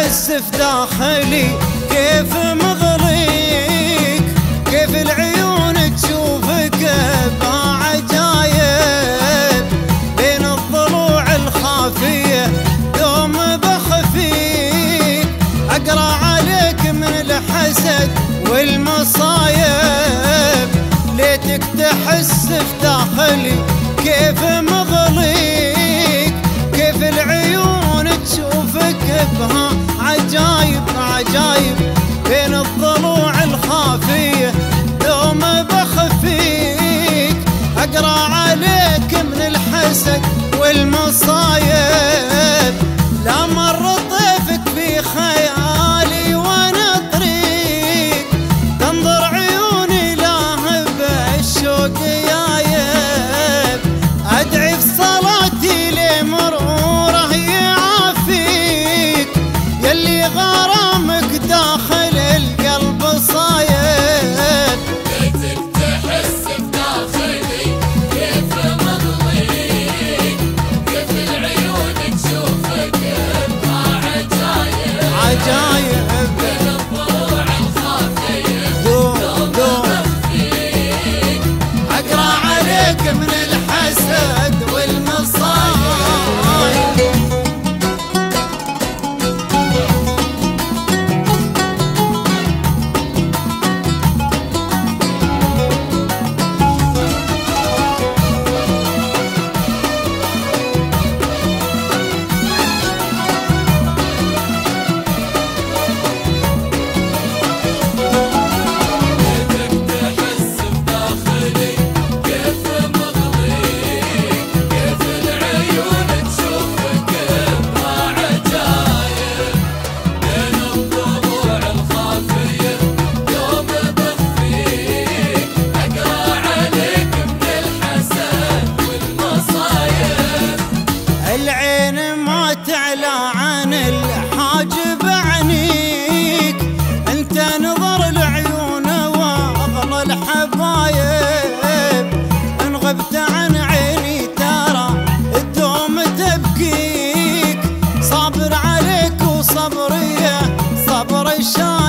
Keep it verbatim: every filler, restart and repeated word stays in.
تحس في داخلي كيف مغليك، كيف العيون تشوفك بعجايب بين الضلوع الخافية دوم بخفيك، أقرأ عليك من الحسد والمصايب، ليتك تحس في داخلي كيف مغليك، كيف العيون تشوفك بها عجايب عجايب بين الضلوع الخافية دوم بخفيك، أقرأ عليك من الحسد والمصايب، لا مر طيفك في خيالي وانا طريق، تنظر عيوني لاهب الشوق يايب، أدعي في صلاتي لمروره يعافيك، يلي غرامك داخل القلب صايب، ليتك تحس بداخلي كيف مغليك، كيف العيون تشوفك بعجايب عجايب بين الضلوع الخافية دوم دوم دوم بخفيك، أقرأ عليك من الحسد والمصايب. العين ما تعلى عن الحاجب عنيك، انت نظر العيون واغلى الحبايب، ان غبت عن عيني ترى الدوم تبكيك، صابر عليك وصبري صبر الشايب.